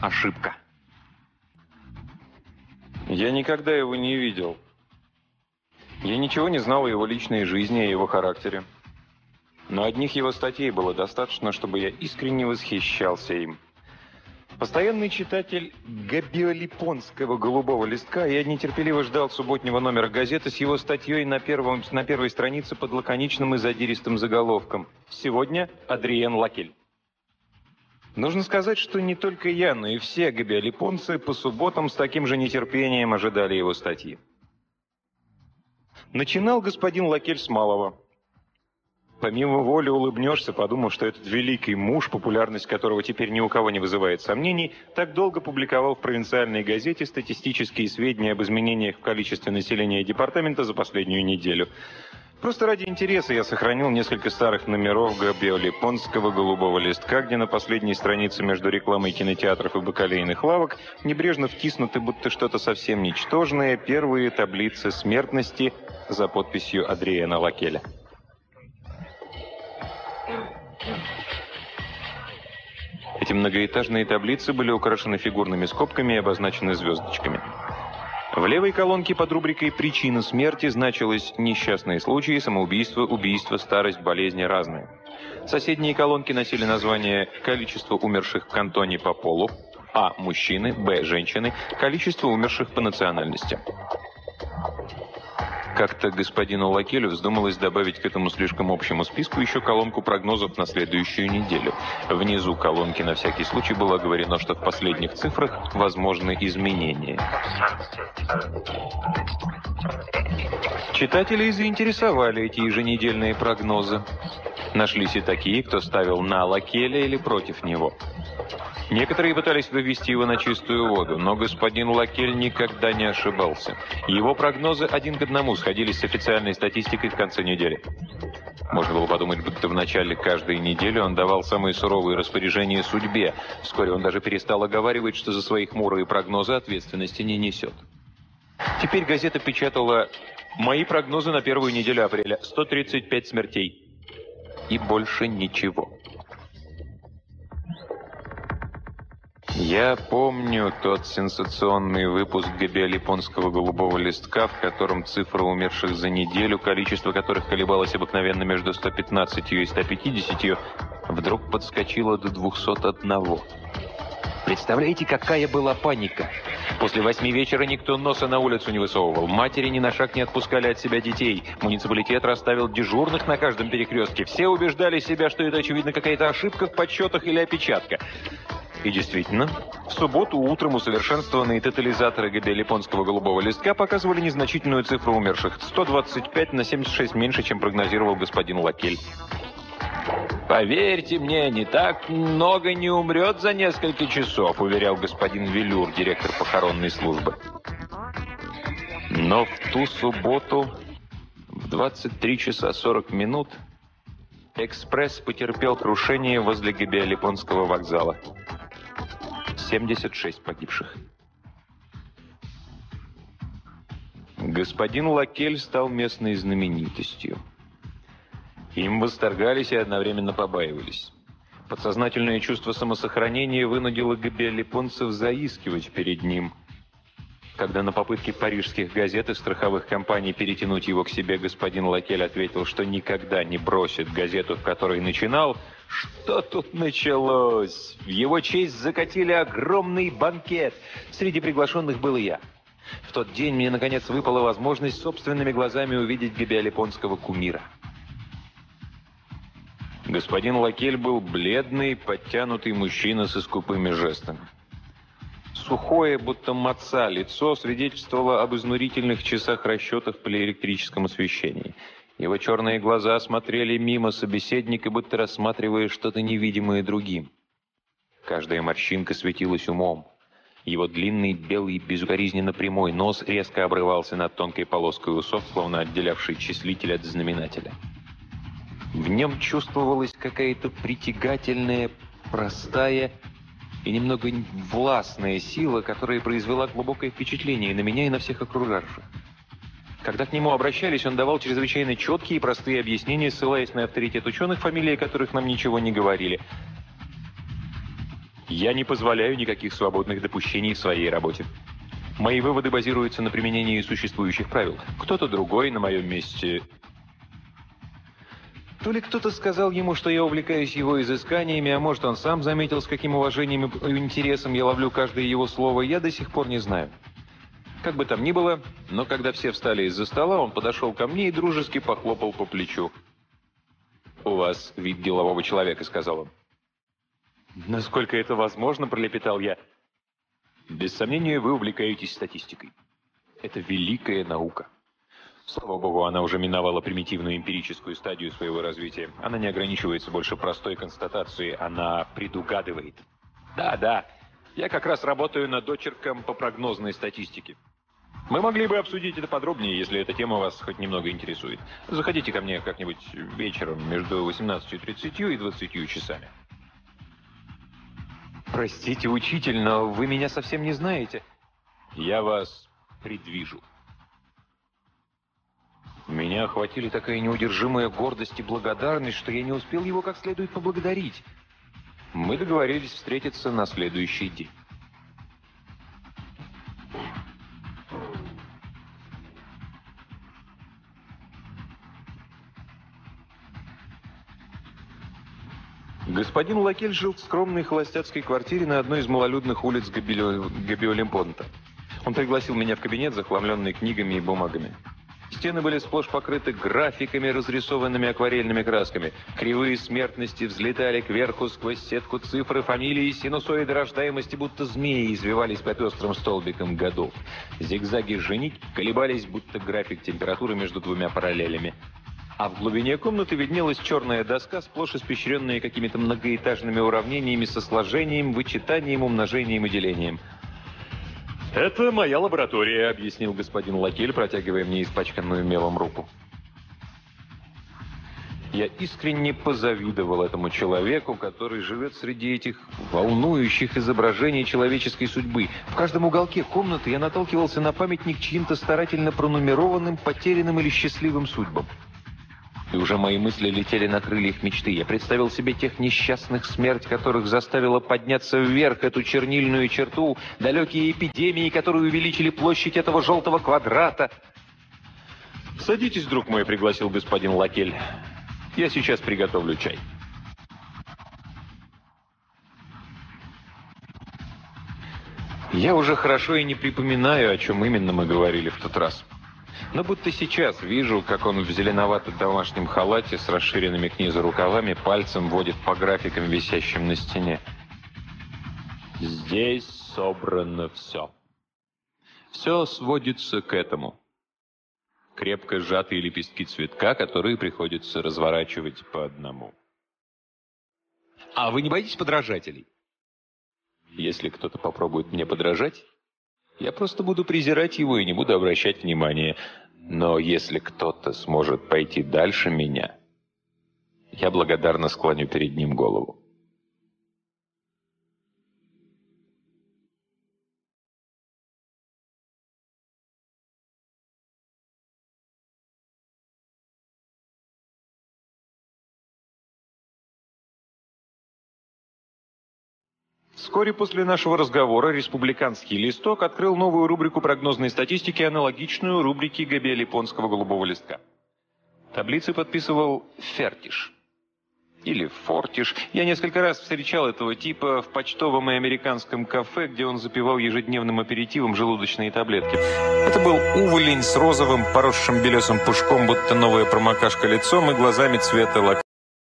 Ошибка. Я никогда его не видел. Я ничего не знал о его личной жизни, о его характере. Но одних его статей было достаточно, чтобы я искренне восхищался им. Постоянный читатель габиолипонского голубого листка, я нетерпеливо ждал субботнего номера газеты с его статьей на первой странице под лаконичным и задиристым заголовком «Сегодня Адриен Лакель». Нужно сказать, что не только я, но и все габиолипонцы по субботам с таким же нетерпением ожидали его статьи. Начинал господин Лакель с малого. Помимо воли улыбнешься, подумав, что этот великий муж, популярность которого теперь ни у кого не вызывает сомнений, так долго публиковал в провинциальной газете статистические сведения об изменениях в количестве населения департамента за последнюю неделю. Просто ради интереса я сохранил несколько старых номеров габиолипонского голубого листка, где на последней странице между рекламой кинотеатров и бакалейных лавок небрежно втиснуты, будто что-то совсем ничтожное, первые таблицы смертности за подписью Адриена Лакеля. Эти многоэтажные таблицы были украшены фигурными скобками и обозначены звездочками. В левой колонке под рубрикой «Причина смерти» значилось «Несчастные случаи, самоубийство, убийство, старость, болезни разные». Соседние колонки носили название «Количество умерших в кантоне по полу», А. Мужчины, Б. Женщины, количество умерших по национальности. Как-то господину Лакелю вздумалось добавить к этому слишком общему списку еще колонку прогнозов на следующую неделю. Внизу колонки на всякий случай было оговорено, что в последних цифрах возможны изменения. Читателей заинтересовали эти еженедельные прогнозы. Нашлись и такие, кто ставил на Лакеля или против него. Некоторые пытались вывести его на чистую воду, но господин Лакель никогда не ошибался. Его прогнозы один к одному сходились с официальной статистикой в конце недели. Можно было подумать, будто в начале каждой недели он давал самые суровые распоряжения судьбе. Вскоре он даже перестал оговаривать, что за свои хмурые прогнозы ответственности не несет. Теперь газета печатала «Мои прогнозы на первую неделю апреля. 135 смертей». И больше ничего. Я помню тот сенсационный выпуск габиолипонского голубого листка, в котором цифра умерших за неделю, количество которых колебалось обыкновенно между 115 и 150, вдруг подскочило до 201. Представляете, какая была паника? После 8 вечера никто носа на улицу не высовывал. Матери ни на шаг не отпускали от себя детей. Муниципалитет расставил дежурных на каждом перекрестке. Все убеждали себя, что это, очевидно, какая-то ошибка в подсчетах или опечатка. И действительно, в субботу утром усовершенствованные тотализаторы габиолипонского голубого листка показывали незначительную цифру умерших – 125 на 76 меньше, чем прогнозировал господин Лакель. «Поверьте мне, не так много не умрет за несколько часов», – уверял господин Велюр, директор похоронной службы. Но в ту субботу в 23 часа 40 минут экспресс потерпел крушение возле габиолипонского вокзала. 76 погибших. Господин Лакель стал местной знаменитостью. Им восторгались и одновременно побаивались. Подсознательное чувство самосохранения вынудило габиолипонцев заискивать перед ним. Когда на попытки парижских газет и страховых компаний перетянуть его к себе господин Лакель ответил, что никогда не бросит газету, в которой начинал, что тут началось? В его честь закатили огромный банкет. Среди приглашенных был и я. В тот день мне, наконец, выпала возможность собственными глазами увидеть габиолипонского кумира. Господин Лакель был бледный, подтянутый мужчина со скупыми жестами. Сухое, будто маца, лицо свидетельствовало об изнурительных часах расчетов при электрическом освещении. Его черные глаза смотрели мимо собеседника, будто рассматривая что-то невидимое другим. Каждая морщинка светилась умом. Его длинный, белый, безукоризненно прямой нос резко обрывался над тонкой полоской усов, словно отделявший числитель от знаменателя. В нем чувствовалась какая-то притягательная, простая и немного властная сила, которая произвела глубокое впечатление и на меня, и на всех окружавших. Когда к нему обращались, он давал чрезвычайно четкие и простые объяснения, ссылаясь на авторитет ученых, фамилии которых нам ничего не говорили. Я не позволяю никаких свободных допущений в своей работе. Мои выводы базируются на применении существующих правил. Кто-то другой на моем месте... То ли кто-то сказал ему, что я увлекаюсь его изысканиями, а может, он сам заметил, с каким уважением и интересом я ловлю каждое его слово, я до сих пор не знаю. Как бы там ни было, но когда все встали из-за стола, он подошел ко мне и дружески похлопал по плечу. «У вас вид делового человека», — сказал он. «Насколько это возможно», — пролепетал я. «Без сомнения, вы увлекаетесь статистикой. Это великая наука». Слава богу, она уже миновала примитивную эмпирическую стадию своего развития. Она не ограничивается больше простой констатацией, она предугадывает. Да, я как раз работаю над очерком по прогнозной статистике. Мы могли бы обсудить это подробнее, если эта тема вас хоть немного интересует. Заходите ко мне как-нибудь вечером между 18:30 и 20 часами. Простите, учитель, но вы меня совсем не знаете. Я вас предвижу. Меня охватили такая неудержимая гордость и благодарность, что я не успел его как следует поблагодарить. Мы договорились встретиться на следующий день. Господин Лакель жил в скромной холостяцкой квартире на одной из малолюдных улиц Габиолемпонта. Он пригласил меня в кабинет, захламленный книгами и бумагами. Стены были сплошь покрыты графиками, разрисованными акварельными красками. Кривые смертности взлетали кверху сквозь сетку цифры, фамилии и синусоиды рождаемости, будто змеи, извивались по пестрым столбикам годов. Зигзаги женить колебались, будто график температуры между двумя параллелями. А в глубине комнаты виднелась черная доска, сплошь испещренная какими-то многоэтажными уравнениями со сложением, вычитанием, умножением и делением. «Это моя лаборатория», — объяснил господин Лакель, протягивая мне испачканную мелом руку. Я искренне позавидовал этому человеку, который живет среди этих волнующих изображений человеческой судьбы. В каждом уголке комнаты я наталкивался на памятник чьим-то старательно пронумерованным, потерянным или счастливым судьбам. И уже мои мысли летели на крыльях мечты. Я представил себе тех несчастных, смерть которых заставила подняться вверх эту чернильную черту, далекие эпидемии, которые увеличили площадь этого желтого квадрата. «Садитесь, друг мой», — пригласил господин Лакель. «Я сейчас приготовлю чай». Я уже хорошо и не припоминаю, о чем именно мы говорили в тот раз. Но будто сейчас вижу, как он в зеленовато-домашнем халате с расширенными к низу рукавами пальцем водит по графикам, висящим на стене. Здесь собрано все. Все сводится к этому. Крепко сжатые лепестки цветка, которые приходится разворачивать по одному. А вы не боитесь подражателей? Если кто-то попробует мне подражать, я просто буду презирать его и не буду обращать внимания. Но если кто-то сможет пойти дальше меня, я благодарно склоню перед ним голову. Вскоре после нашего разговора республиканский листок открыл новую рубрику прогнозной статистики, аналогичную рубрике Габиолемпонтского голубого листка. Таблицы подписывал Фертиш. Или Фортиш. Я несколько раз встречал этого типа в почтовом и американском кафе, где он запивал ежедневным аперитивом желудочные таблетки. Это был уволень с розовым, поросшим белесым пушком, будто новая промокашка лицом и глазами цвета лак.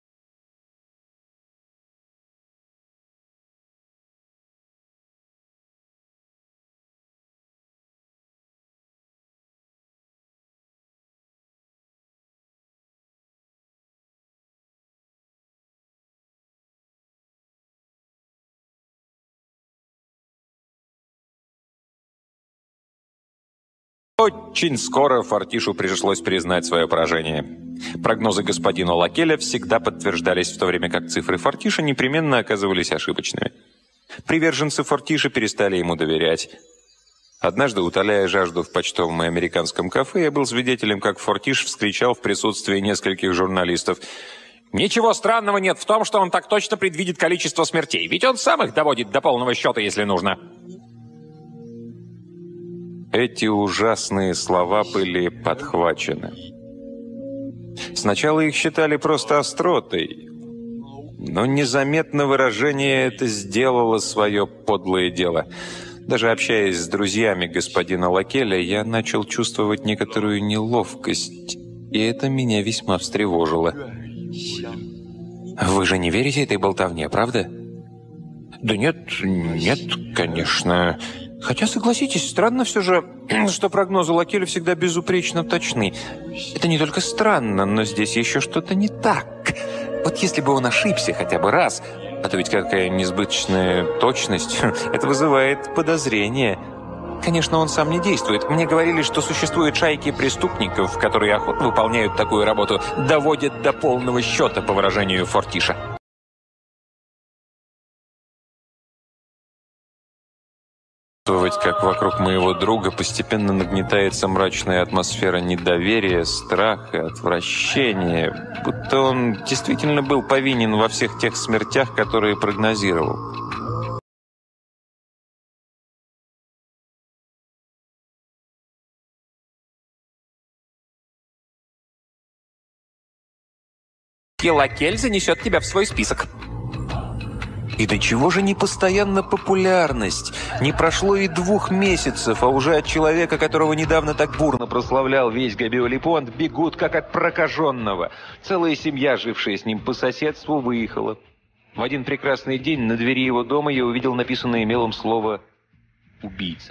Очень скоро Фортишу пришлось признать свое поражение. Прогнозы господина Лакеля всегда подтверждались, в то время как цифры Фортиша непременно оказывались ошибочными. Приверженцы Фортиша перестали ему доверять. Однажды, утоляя жажду в почтовом и американском кафе, я был свидетелем, как Фортиш вскричал в присутствии нескольких журналистов: Ничего странного нет в том, что он так точно предвидит количество смертей, ведь он сам их доводит до полного счета, если нужно. Эти ужасные слова были подхвачены. Сначала их считали просто остротой, но незаметно выражение это сделало свое подлое дело. Даже общаясь с друзьями господина Лакеля, я начал чувствовать некоторую неловкость, и это меня весьма встревожило. Вы же не верите этой болтовне, правда? Да нет, конечно. Хотя, согласитесь, странно все же, что прогнозы Лакеля всегда безупречно точны. Это не только странно, но здесь еще что-то не так. Вот если бы он ошибся хотя бы раз, а то ведь какая несбыточная точность, это вызывает подозрение. Конечно, он сам не действует. Мне говорили, что существуют шайки преступников, которые охотно выполняют такую работу, доводят до полного счета, по выражению Фортиша. Как вокруг моего друга постепенно нагнетается мрачная атмосфера недоверия, страха, отвращения, будто он действительно был повинен во всех тех смертях, которые прогнозировал. И Лакель занесет тебя в свой список. И до чего же непостоянна популярность? Не прошло и 2 месяцев, а уже от человека, которого недавно так бурно прославлял весь Габиолипонт, бегут как от прокаженного. Целая семья, жившая с ним по соседству, выехала. В один прекрасный день на двери его дома я увидел написанное мелом слово «убийца».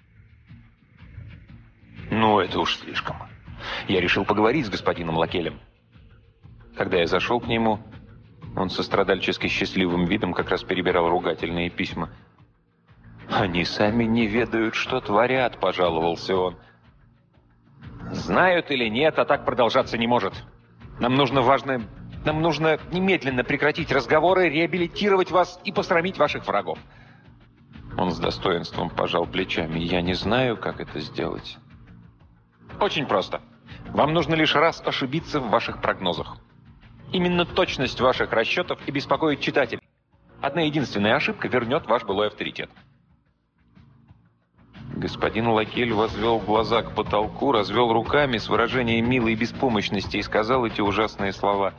Ну, это уж слишком. Я решил поговорить с господином Лакелем. Когда я зашел к нему, он со страдальчески счастливым видом как раз перебирал ругательные письма. «Они сами не ведают, что творят», — пожаловался он. «Знают или нет, а так продолжаться не может. Нам нужно немедленно прекратить разговоры, реабилитировать вас и посрамить ваших врагов». Он с достоинством пожал плечами. «Я не знаю, как это сделать». «Очень просто. Вам нужно лишь раз ошибиться в ваших прогнозах. Именно точность ваших расчетов и беспокоит читателей. Одна единственная ошибка вернет ваш былой авторитет». Господин Лакель возвел глаза к потолку, развел руками с выражением милой беспомощности и сказал эти ужасные слова.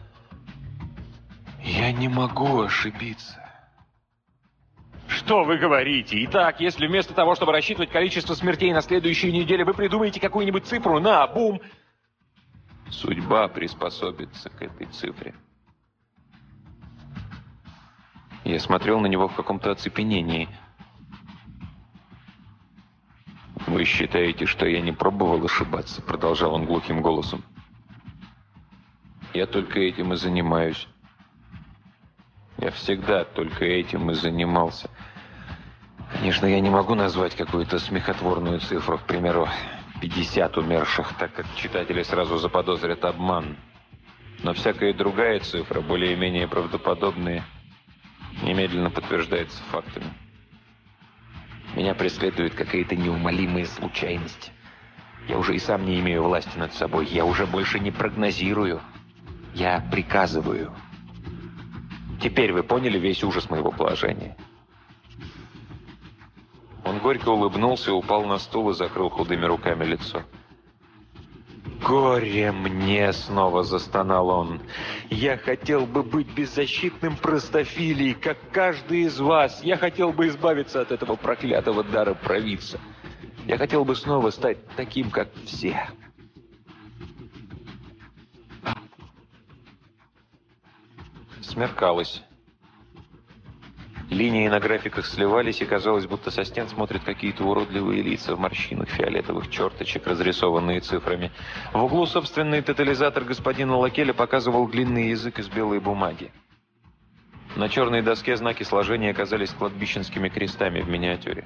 «Я не могу ошибиться». «Что вы говорите? Итак, если вместо того, чтобы рассчитывать количество смертей на следующую неделю, вы придумаете какую-нибудь цифру на бум...» Судьба приспособится к этой цифре. Я смотрел на него в каком-то оцепенении. «Вы считаете, что я не пробовал ошибаться?» — продолжал он глухим голосом. «Я только этим и занимаюсь. Я всегда только этим и занимался. Конечно, я не могу назвать какую-то смехотворную цифру, к примеру, 50 умерших, так как читатели сразу заподозрят обман. Но всякая другая цифра, более-менее правдоподобная, немедленно подтверждается фактами. Меня преследует какая-то неумолимая случайность. Я уже и сам не имею власти над собой. Я уже больше не прогнозирую. Я приказываю. Теперь вы поняли весь ужас моего положения». Он горько улыбнулся, упал на стул и закрыл худыми руками лицо. «Горе мне!» — снова застонал он. «Я хотел бы быть беззащитным простофилией, как каждый из вас. Я хотел бы избавиться от этого проклятого дара провидца. Я хотел бы снова стать таким, как все». Смеркалось. Линии на графиках сливались, и казалось, будто со стен смотрят какие-то уродливые лица в морщинах фиолетовых черточек, разрисованные цифрами. В углу собственный тотализатор господина Лакеля показывал длинный язык из белой бумаги. На черной доске знаки сложения оказались кладбищенскими крестами в миниатюре.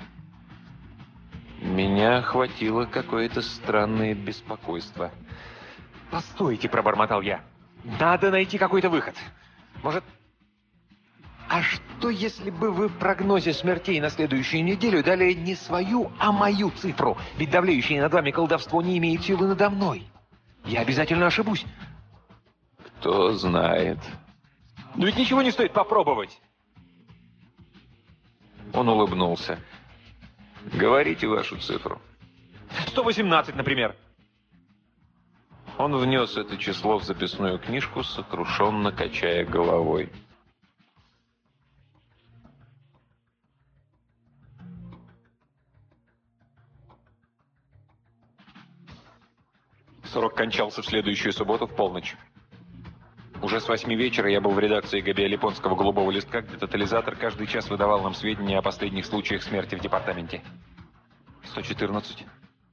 Меня охватило какое-то странное беспокойство. «Постойте», — пробормотал я. «Надо найти какой-то выход. Может... А что, если бы вы в прогнозе смертей на следующую неделю дали не свою, а мою цифру? Ведь давлеющее над вами колдовство не имеет силы надо мной. Я обязательно ошибусь». Кто знает. Но ведь ничего не стоит попробовать. Он улыбнулся. Говорите вашу цифру. 118, например. Он внес это число в записную книжку, сокрушенно качая головой. Срок кончался в следующую субботу в полночь. Уже с 8 вечера я был в редакции габиолипонского «Голубого листка», где тотализатор каждый час выдавал нам сведения о последних случаях смерти в департаменте. 114.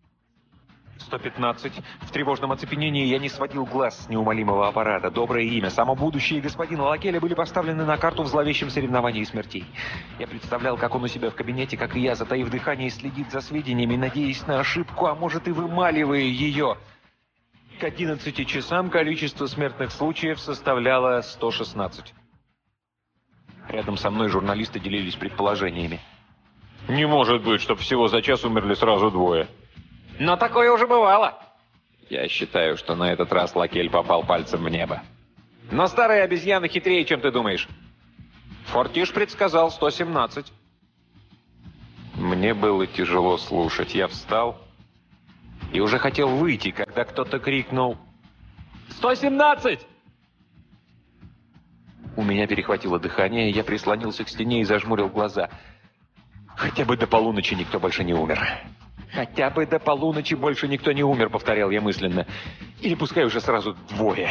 115. В тревожном оцепенении я не сводил глаз с неумолимого аппарата. Доброе имя, само будущее господина Лакеля были поставлены на карту в зловещем соревновании смертей. Я представлял, как он у себя в кабинете, как и я, затаив дыхание, следит за сведениями, надеясь на ошибку, а может и вымаливая ее. К 11 часам количество смертных случаев составляло 116. Рядом со мной журналисты делились предположениями. Не может быть, чтобы всего за час умерли сразу двое. Но такое уже бывало. Я считаю, что на этот раз Лакель попал пальцем в небо. Но старая обезьяна хитрее, чем ты думаешь. Фортиш предсказал 117. Мне было тяжело слушать. Я встал И уже хотел выйти, когда кто-то крикнул: «117!» У меня перехватило дыхание, я прислонился к стене и зажмурил глаза. «Хотя бы до полуночи никто больше не умер». «Хотя бы до полуночи больше никто не умер», — повторял я мысленно. «Или пускай уже сразу двое».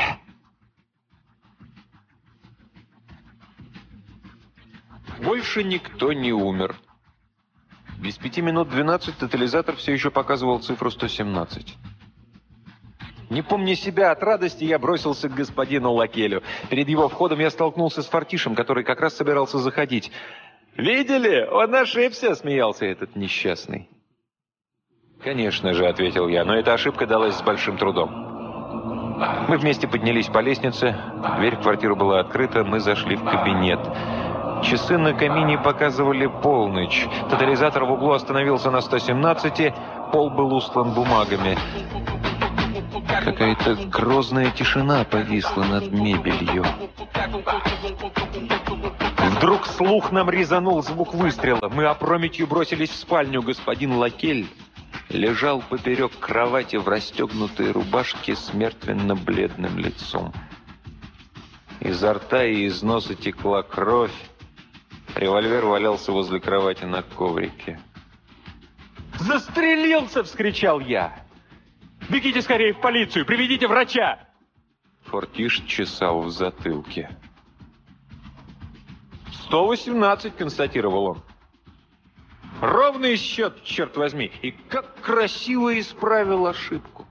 Больше никто не умер. Без 5 минут 12 тотализатор все еще показывал цифру 117. Не помня себя от радости, я бросился к господину Лакелю. Перед его входом я столкнулся с Фортишем, который как раз собирался заходить. «Видели? Он ошибся!» — смеялся этот несчастный. «Конечно же», — ответил я, но эта ошибка далась с большим трудом. Мы вместе поднялись по лестнице, дверь в квартиру была открыта, мы зашли в кабинет. Часы на камине показывали полночь. Тотализатор в углу остановился на 117, пол был устлан бумагами. Какая-то грозная тишина повисла над мебелью. Вдруг слух нам резанул звук выстрела. Мы опрометью бросились в спальню. Господин Лакель лежал поперек кровати в расстегнутой рубашке с мертвенно-бледным лицом. Изо рта и из носа текла кровь. Револьвер валялся возле кровати на коврике. «Застрелился!» — вскричал я. «Бегите скорее в полицию! Приведите врача!» Фортиш чесал в затылке. 118, констатировал он. Ровный счет, черт возьми. И как красиво исправил ошибку.